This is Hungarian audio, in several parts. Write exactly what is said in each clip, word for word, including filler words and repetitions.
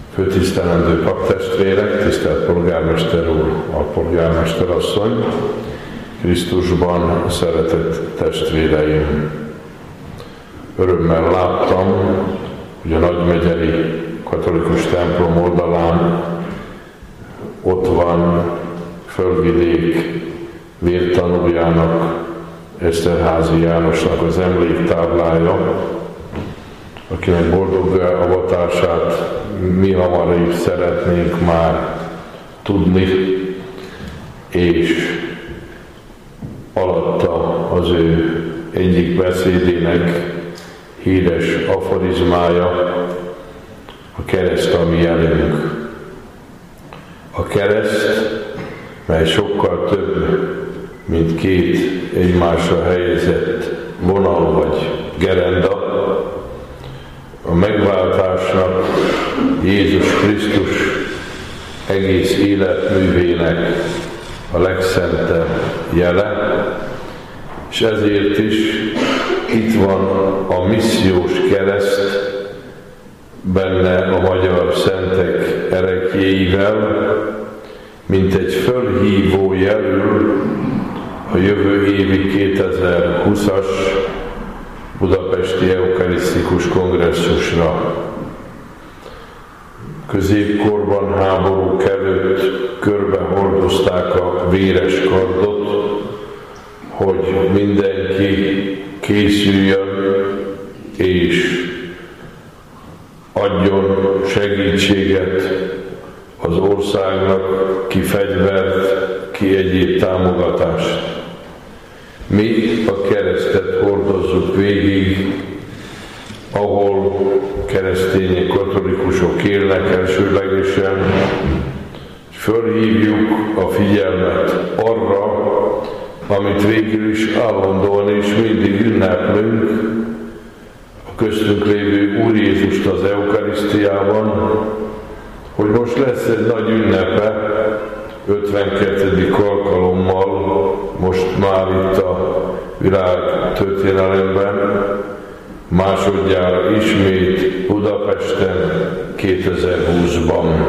Főtisztelendő paptestvérek, tisztelt polgármester úr, alpolgármester asszony, Krisztusban szeretett testvéreim! Örömmel láttam, hogy a Nagymegyeri katolikus templom oldalán ott van Földvidék vértanújának, Eszterházy Jánosnak az emléktáblája, akinek boldog avatását mi hamarabb szeretnénk már tudni, és alatta az ő egyik beszédének híres aforizmája, a kereszt a mi jelünk. A kereszt, mely sokkal több, mint két egymásra helyezett vonal vagy gerenda, a megváltásnak, Jézus Krisztus egész életművének a legszentebb jele, és ezért is itt van a missziós kereszt benne a magyar szentek ereklyéivel, mint egy fölhívó jelül a jövő évi kétezer-húszas Budapesti Eukarisztikus Kongresszusra. Középkorban, háborúk előtt körbe hordozták a véres kardot, hogy mindenki készüljön és adjon segítséget az országnak, ki fegyvert, ki egyéb támogatást. Mi a keresztet hordozzuk végig, ahol keresztények, katolikusok élnek elsőlegesen, és fölhívjuk a figyelmet arra, amit végül is állandóan és mindig ünneplünk, a köztünk lévő Úr Jézust az Eukarisztiában, hogy most lesz egy nagy ünnepe, ötvenkettedik alkalommal, most már itt a világ történelemben, másodjára ismét Budapesten kétezer-húszban.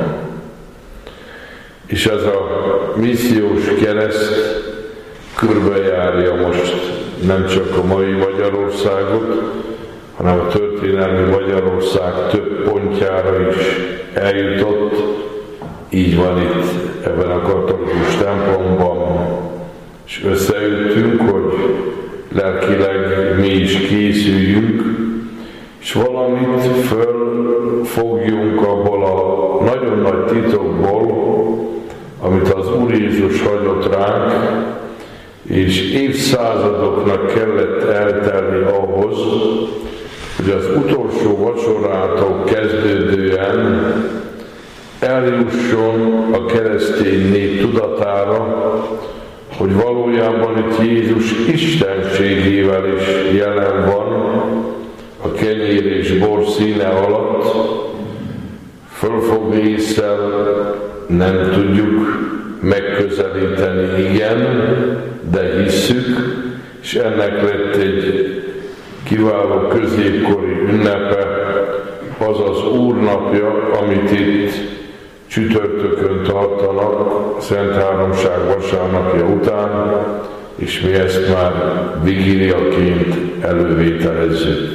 És ez a missziós kereszt körbejárja most nem csak a mai Magyarországot, hanem a történelmi Magyarország több pontjára is eljutott. Így van itt ebben a katolikus templomban, és összejöttünk, hogy lelkileg mi is készüljünk, és valamit fölfogjunk abból a nagyon nagy titokból, amit az Úr Jézus hagyott ránk, és évszázadoknak kellett eltelni ahhoz, hogy az utolsó vacsorától kezdődően eljusson a keresztény nép tudatára, hogy valójában itt Jézus istenségével is jelen van a kenyér és bor színe alatt. Fölfogni észszel nem tudjuk megközelíteni, igen, de hisszük, és ennek lett egy kiváló középkori ünnepe, az az Úrnapja, amit itt csütörtökön tartanak, Szent Háromság vasárnapja után, és mi ezt már vigíliaként elővételezzük.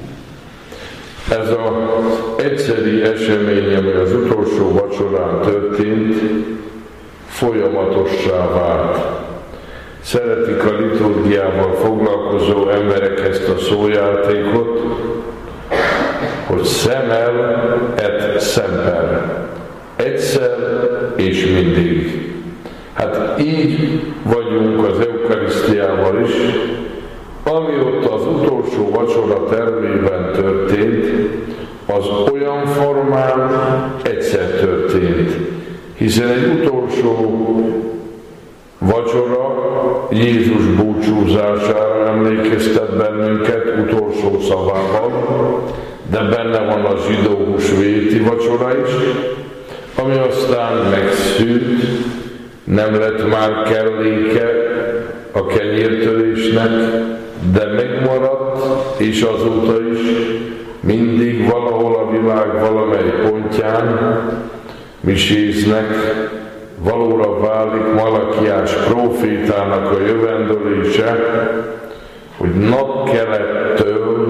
Ez az egyszeri esemény, ami az utolsó vacsorán történt, folyamatossá vált. Szeretik a liturgiával foglalkozó emberek ezt a szójátékot, hogy semel et semper. Egyszer és mindig. Hát így vagyunk az Eukarisztiával is, ami ott az utolsó vacsora termében történt, az olyan formán egyszer történt. Hiszen egy utolsó vacsora Jézus búcsúzására emlékeztet bennünket utolsó szavával, de benne van a zsidó húsvéti vacsora is, ami aztán megszűnt, nem lett már kelléke a kenyértörésnek, de megmaradt, és azóta is mindig valahol a világ valamely pontján miséznek, valóra válik Malakiás prófétának a jövendölése, hogy napkelettől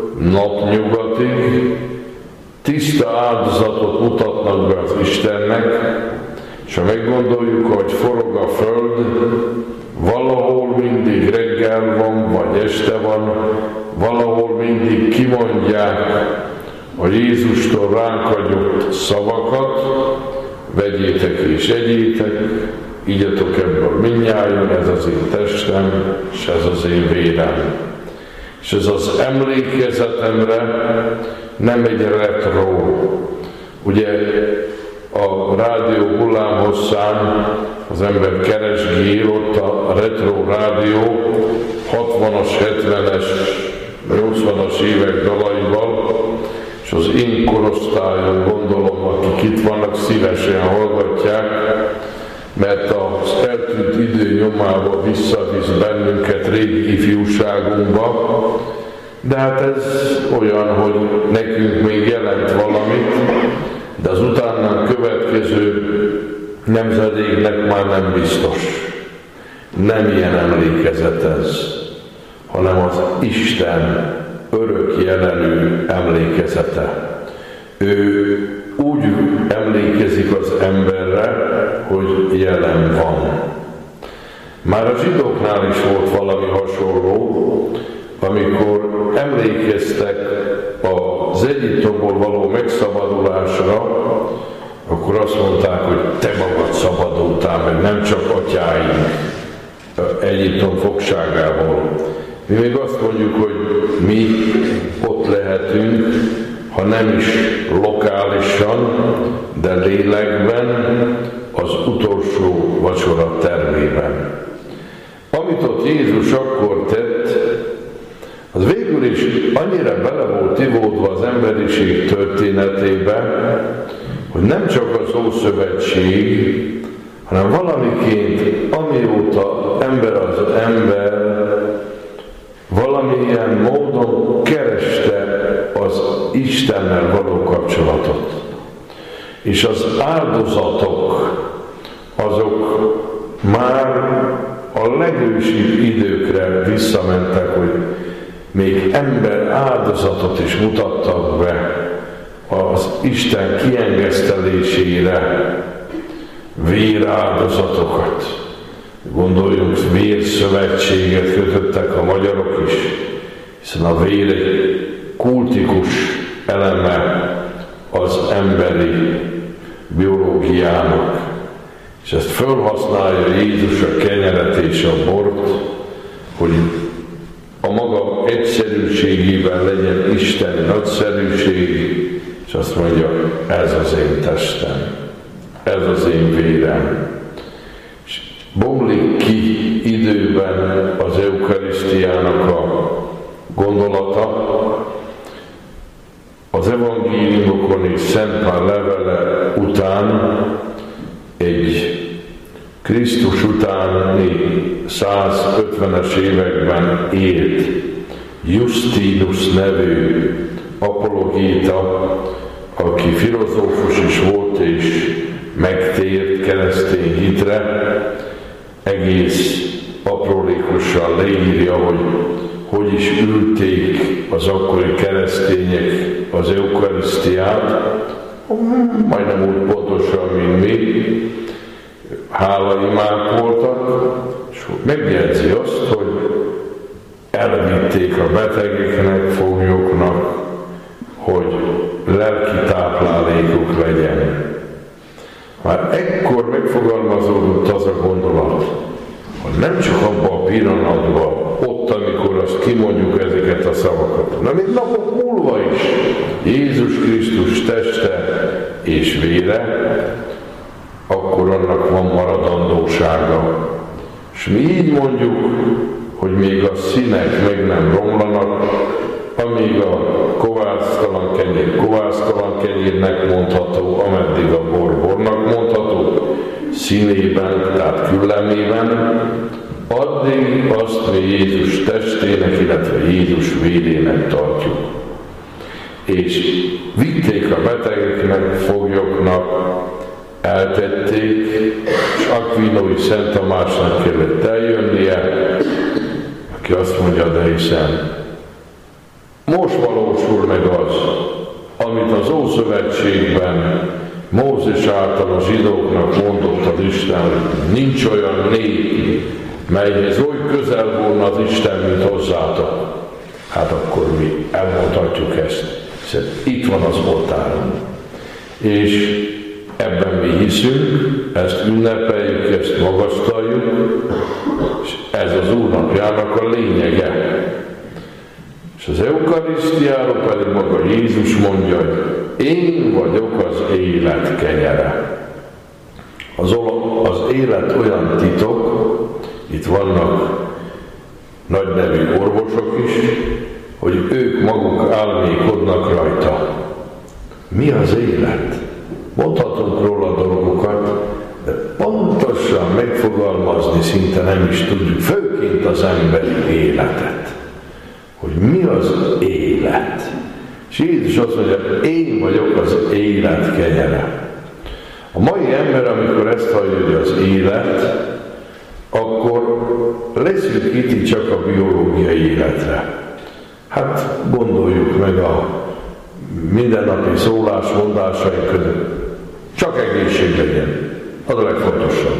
napnyugatig tiszta áldozatot mutatnak be az Istennek, és ha meggondoljuk, hogy forog a föld, valahol mindig reggel van, vagy este van, valahol mindig kimondják a Jézustól ránk adott szavakat, vegyétek és egyétek, igyatok ebből mindnyájan, ez az én testem, és ez az én vérem. És ez az emlékezetemre nem egy retro. Ugye a rádió hullámhosszán az ember keresgél, ott a retro rádió hatvanas, hetvenes, nyolcvanas évek dalaival, és az én korosztályon, gondolom, akik itt vannak, szívesen hallgatják, mert az eltűnt idő nyomába visszavisz bennünket régi ifjúságunkba, de hát ez olyan, hogy nekünk még jelent valamit, de az utánán következő nemzedéknek már nem biztos. Nem ilyen emlékezet ez, hanem az Isten örök jelenű emlékezete. Ő úgy emlékezik az emberre, hogy jelen van. Már a zsidóknál is volt valami hasonló, amikor emlékeztek az Egyiptomból való megszabadulásra, akkor azt mondták, hogy te magad szabadultál meg, nem csak atyáink Egyiptom fogságából. Mi még azt mondjuk, hogy mi ott lehetünk, ha nem is lokálisan, de lélekben, az utolsó vacsora termében. Amit ott Jézus akkor tett, az végül is annyira bele volt ivódva az emberiség történetébe, hogy nem csak az Ószövetség, hanem valamiként, amióta ember az ember, valamilyen módon kereste az Istennel való kapcsolatot. És az áldozatok, azok már a legősibb időkre visszamentek, hogy még ember áldozatot is mutattak be az Isten kiengesztelésére, véráldozatokat. Gondoljunk, vérszövetséget kötöttek a magyarok is, hiszen a vér egy kultikus eleme az emberi biológiának. És ezt felhasználja Jézus a kenyeret és a bort, hogy a maga egyszerűségében legyen isteni nagyszerűség, és azt mondja, ez az én testem, ez az én vérem. És bomlik ki időben az eukarisztiának a gondolata, az evangéliumokon és Szent Pál levele után egy Krisztus utáni százötvenes években élt Justinus nevű apologéta, aki filozófus is volt és megtért keresztény hitre, egész aprólékosan leírja, hogy hogy is ülték az akkori keresztények az eukarisztiát, majdnem úgy pontosan, mint mi, hálaimák voltak, és megjegyzi azt, hogy elvitték a betegeknek, foglyoknak, hogy lelki táplálékuk legyen. Már ekkor megfogalmazódott az a gondolat, hogy nem csak abban a pillanatban, ott, amikor azt kimondjuk ezeket a szavakat, hanem még napok múlva is Jézus Krisztus teste és vére, akkor annak van maradandósága. És mi így mondjuk, hogy még a színek meg nem romlanak, amíg a kovásztalan kenyér kovásztalan kenyérnek mondható, ameddig a bor bornak mondható, színében, tehát küllemében, addig azt mi Jézus testének, illetve Jézus vérének tartjuk. és vitték a betegeknek, foglyoknak, eltették, és Aquinói Szent Tamásnak kellett eljönnie, aki azt mondja, de hiszen most valósul meg az, amit az Ószövetségben Mózes által a zsidóknak mondott az Isten, hogy nincs olyan nép, melyhez oly közel volna az Isten, mint hozzátok. Hát akkor mi elmondhatjuk ezt, hiszen itt van az oltáron. És ebben mi hiszünk, ezt ünnepeljük, ezt magasztaljuk, és ez az Úr napjának a lényege. És az eukarisztiáról pedig maga Jézus mondja, hogy én vagyok az élet kenyere. Az, az élet olyan titok, itt vannak nagy nevű orvosok is, hogy ők maguk álmélkodnak rajta. Mi az élet? Mondhatunk róla dolgokat, de pontosan megfogalmazni szinte nem is tudjuk, főként az emberi életet. Hogy mi az élet. És Jézus azt mondja, én vagyok az élet kenyere. A mai ember, amikor ezt hallja, hogy az élet, akkor leszűkíti csak a biológiai életre. Hát gondoljuk meg a mindennapi szólásmondásaink között. Csak egészség legyen. Az a legfontosabb.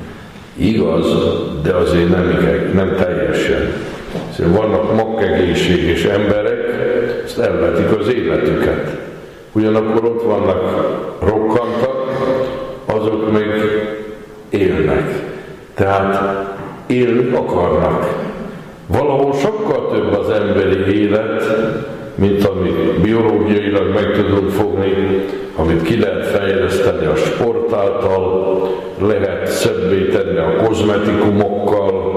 Igaz, de azért nem, nem teljesen. Szóval vannak makkegészséges emberek, ezt elvetik az életüket. Ugyanakkor ott vannak rokkantak, azok meg élnek. Tehát élni akarnak. Valahol sokkal több az emberi élet, mint amit biológiailag meg tudunk fogni, amit ki lehet fejleszteni a sport által, lehet szebbé tenni a kozmetikumokkal,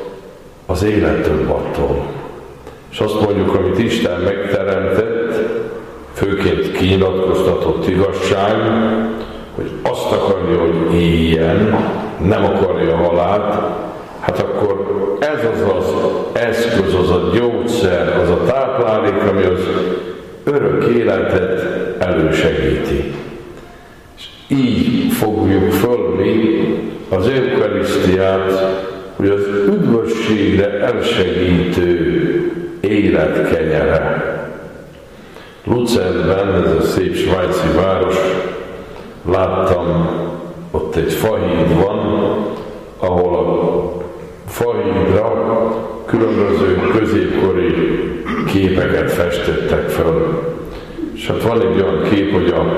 az élet több attól. És azt mondjuk, amit Isten megteremtett, főként kinyilatkoztatott igazság, hogy azt akarja, hogy éljen, nem akarja a halált, hát akkor ez az az eszköz, az a gyógyszer, az a táplálék, ami az örök életet elősegíti. És így fogjuk föl mi az eukarisztiát, hogy az üdvösségre elsegítő élet kenyere. Luzernben, ez a szép svájci város, láttam, ott egy fahíd van, ahol a fahídra különböző középkori képeket festettek fel. És hát van egy olyan kép, hogy a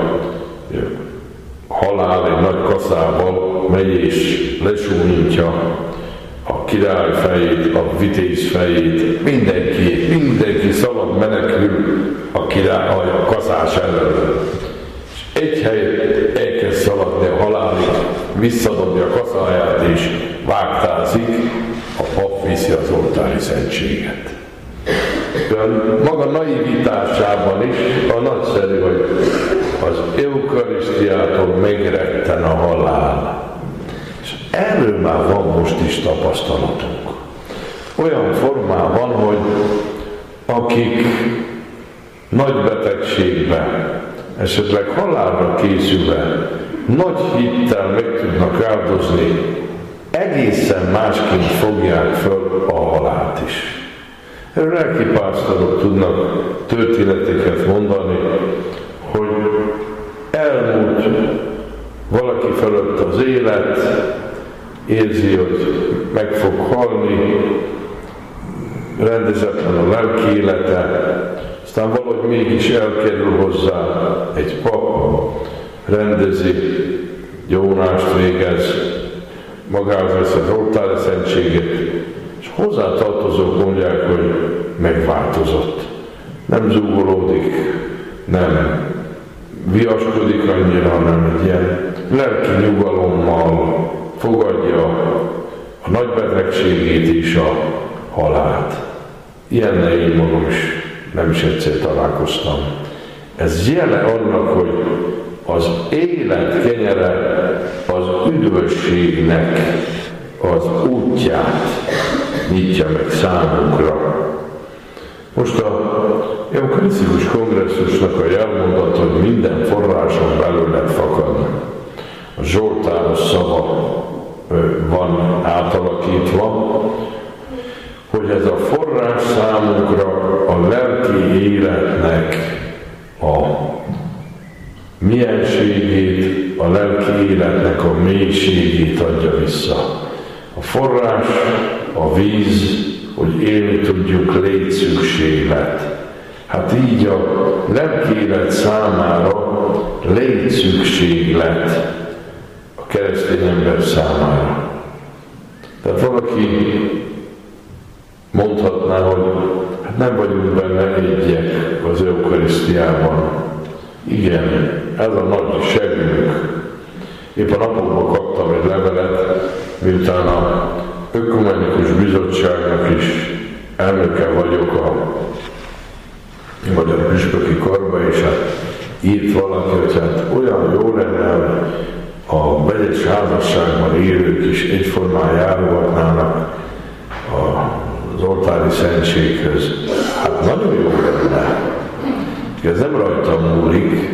halál egy nagy kaszával megy és lesúnyítja a király fejét, a vitéz fejét, mindenki, mindenki szalad menekül a király, a kaszás elől. És egy helyet elkezd szaladni a halálig, visszadobja a kaszáját és vágtázik, a pap viszi az oltári szentséget. Maga naivitásában is a nagyszerű, hogy az eukarisztiától megretten a halál. És erről már van most is tapasztalatunk. Olyan formában, hogy akik nagy betegségben, esetleg halálra készülve, nagy hittel meg tudnak áldozni, egészen másként fogják föl a halált is. Erről lelkipásztorok tudnak történeteket mondani, hogy elmúlt valaki fölött az élet, érzi, hogy meg fog halni, rendezetlen a lelki élete, aztán valahogy mégis elkerül hozzá egy pap, rendezi, gyónást végez, magához vesz az oltári szentséget, és hozzátartozók mondják, hogy megváltozott. Nem zúgolódik, nem viaskodik annyira, hanem egy ilyen lelki nyugalommal fogadja a nagy betegségét és a halált. Ilyennel én magam is nem is egyszer találkoztam. Ez jele annak, hogy az élet kenyere az üdvösségnek az útját nyitja meg számunkra. Most a eukarisztikus kongresszus kongresszusnak a jelmondat, hogy minden forráson belőled fakad. A Zsoltáros szava van átalakítva, hogy ez a forrás számunkra a lelki életnek a mienségét, a lelki életnek a mélységét adja vissza. A forrás, a víz, hogy élni tudjuk, létszükséglet. Hát így a lelki élet számára létszükséglet a keresztény ember számára. Tehát valaki mondhatná, hogy hát nem vagyunk benne egyek az eukarisztiában. Igen, ez a nagy segünk. Épp a napokban kaptam egy levelet, miután a Ökumenikus Bizottságnak is elnöke vagyok a Magyar Püspöki Karba, és hát írt valaki, hogy hát olyan jó lenne, hogy a vegyes házasságban élők is egyformán járogatnának az oltári szentséghez. Hát nagyon jó lenne. Ez nem rajta múlik,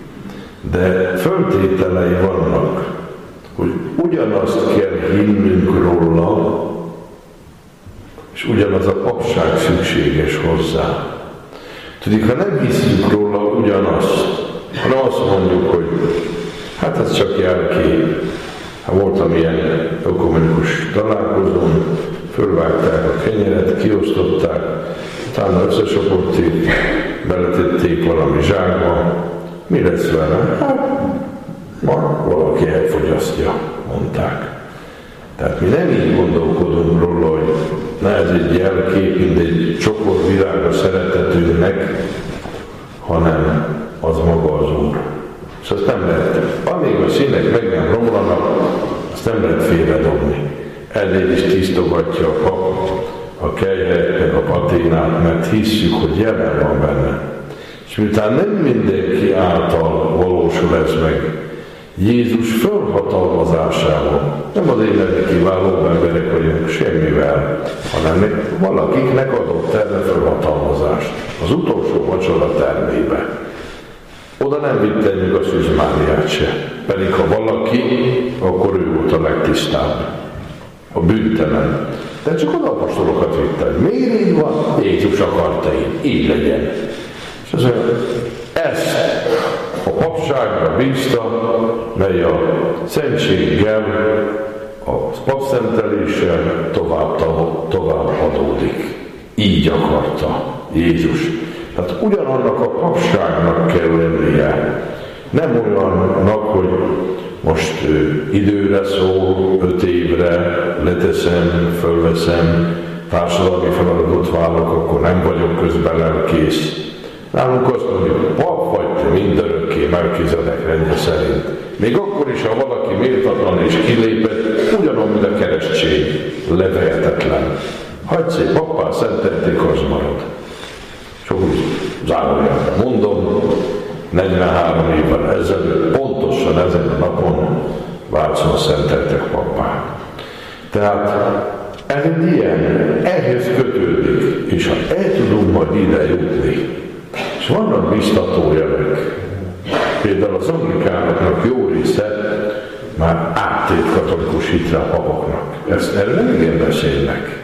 de föltételei vannak, hogy ugyanazt kell hinnünk róla, és ugyanaz a papság szükséges hozzá. Tudjuk, ha nem hiszünk róla ugyanazt, hanem azt mondjuk, hogy hát ez csak jelkép. Ha voltam ilyen ökumenikus találkozón, fölvágták a kenyeret, kiosztották, utána összesapotték, beletették valami zsákba. Mi lesz vele? Hát, ma valaki elfogyasztja, mondták. Tehát mi nem így gondolkodunk róla, hogy na ez egy jelkép, mint egy csokor virág a szeretetünknek, hanem az maga az Úr. És azt nem lehet, amíg a színek meg nem romlanak, azt nem lehet félredobni. Ezért is tisztogatja a pap a kelyhet, meg a paténát, mert hisszük, hogy jelen van benne. És miután nem mindenki által valósul ez meg, Jézus fölhatalmazásával, nem azért, mert kiváló emberek vagyunk semmivel, hanem valakiknek adott erre fölhatalmazást. Az utolsó vacsora termébe. Oda nem vittünk a Szűz Máriát se. Pedig ha valaki, akkor ő volt a legtisztább. A bűntelen. De csak oda apostolokat vittek. Miért így van? Jézus akarta így. Így legyen. És az ezt a papságra bízta, mely a szentséggel, a papszenteléssel tovább, tovább adódik. Így akarta Jézus. Tehát ugyanannak a papságnak kell lennie. Nem olyannak, hogy most ő, időre szól, öt évre leteszem, fölveszem, társadalmi feladatot vállalok, akkor nem vagyok közben lelkész. Nálunk azt mondjuk, pap vagy te mindörökké Melkizedek rendje szerint. Még akkor is, ha valaki méltatlan és kilépett, ugyanúgy, mint a keresztség, levehetetlen. Hagy szép, pappá szentelték, az marad. És úgy zárójelben mondom, negyvenhárom évvel ezelőtt, pontosan ezen a napon Vácon szenteltek pappá. Tehát ez egy ilyen, ehhez kötődik, és ha el tudunk majd ide jutni, és vannak biztató jelek. Például az anglikánoknak jó része már áttért katolikus hitre a papoknak. Ezt erről nem igen beszélnek.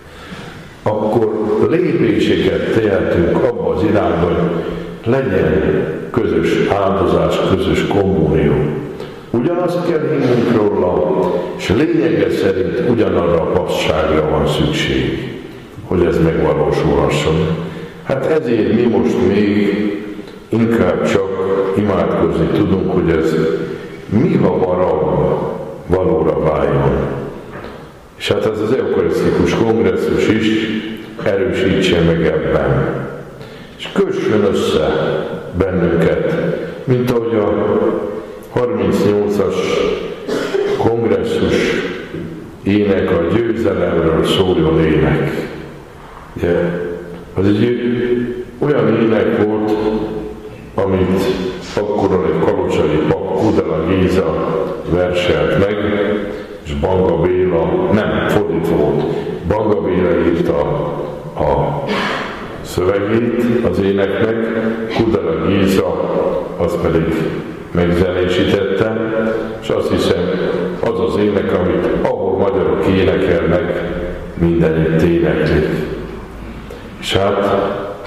Akkor lépéseket tehetünk abba az irányba, hogy legyen közös áldozás, közös kommunió. Ugyanazt kell hinnünk róla, és lényege szerint ugyanarra a papságra van szükség, hogy ez megvalósulhasson. Hát ezért mi most még inkább csak imádkozni tudunk, hogy ez mi hamarabb valóra váljon. És hát ez az eukarisztikus kongresszus is erősítse meg ebben. És kössön össze bennünket, mint ahogy a harmincnyolcas kongresszus ének a győzelemről szóljon ének. Ugye, az egy olyan ének volt, amit akkor egy kalocsai pap, Kudela Géza verselt meg, és Banga Béla, nem, fordítva volt, Banga Béla írta a szövegét az éneknek, Kudela azt pedig megzenésítette, és azt hiszem, az az ének, amit ahol magyarok énekelnek, mindenütt éneklik. És hát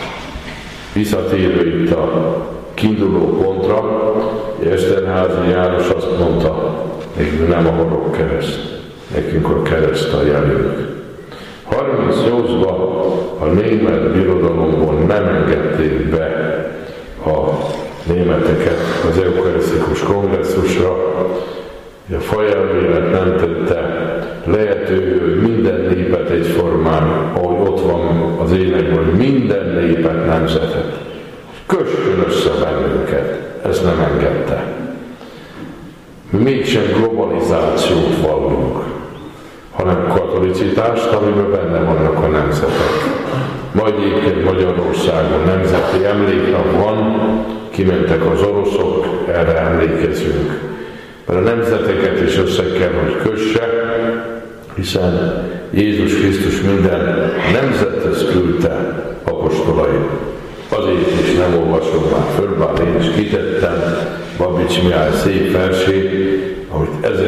visszatérve itt a kiinduló pontra, Eszterházy János azt mondta, nekünk nem a horog kereszt, nekünk a kereszt a jelünk. harmincnyolcban a német birodalomból nem engedték be a németeket az eukarisztikus kongresszusra, a fajelmélet nem tette lehető, hogy minden népet egyformán, ahogy ott van az énekben, minden népet, nemzetet. Kössön össze bennünket, ezt nem engedte. Mégsem globalizációt vallunk, hanem katolicitást, amiben benne vannak a nemzetek. Majd egyébként Magyarországon nemzeti emléknap van, kimentek az oroszok, erre emlékezünk. Mert a nemzeteket is össze kell, hogy kösse, hiszen Jézus Krisztus minden nemzethez küldte apostolait. Azért is nem olvasom már föl, bár én is kitettem Babics Mihály szép versét, amit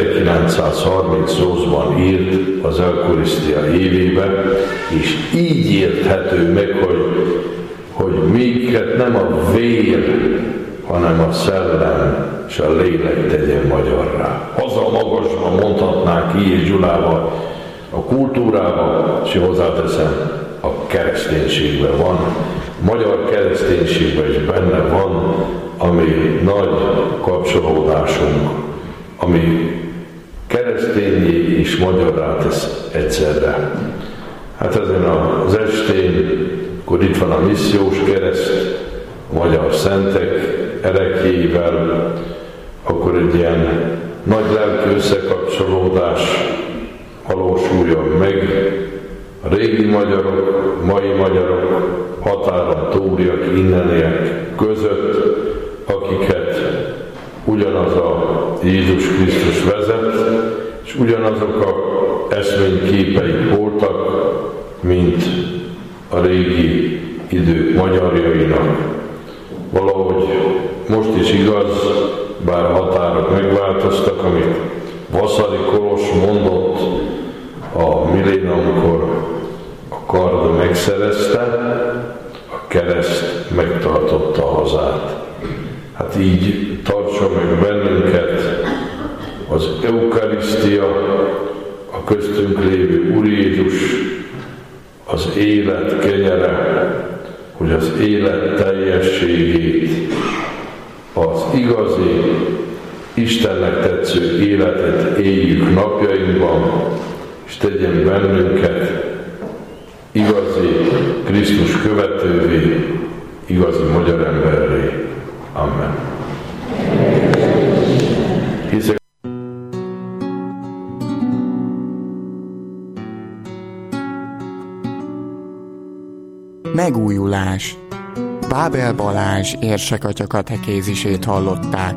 ezerkilencszázharmincnyolcban írt az eukarisztia évében, és így érthető meg, hogy, hogy minket nem a vér, hanem a szellem és a lélek tegyen magyarrá. Haza magasban mondhatnánk így Gyulával, a kultúrában, és hozzáteszem, a kereszténységben van, a magyar kereszténységben is benne van, ami nagy kapcsolódásunk, ami keresztényé és magyarrá tesz egyszerre. Hát ezen az estén, akkor itt van a missziós kereszt, a magyar szentek erekjével, akkor egy ilyen nagy lelki összekapcsolódás valósuljon meg. A régi magyarok, mai magyarok, határon túliak, inneniek között, akiket ugyanaz a Jézus Krisztus vezet, és ugyanazok a eszményképeik voltak, mint a régi idők magyarjainak. Valahogy most is igaz, bár a határok megváltoztak, amit Vasari Kolos mondott a milléniumkor, a kard megszerezte, a kereszt megtartotta a hazát. Hát így tartsa meg bennünket az eukarisztia, a köztünk lévő Úr Jézus, az élet kenyere, hogy az élet teljességét, az igazi, Istennek tetsző életet éljük napjainkban, és tegyen bennünket igazi Krisztus követővé, igazi magyar emberré. Amen. Hiszek Megújulás. Bábel Balázs érsekatya katekézisét hallották.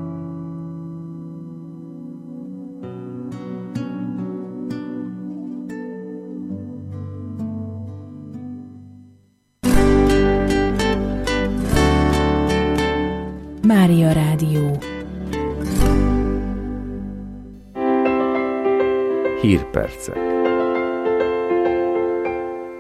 Mária Rádió. Hírpercek.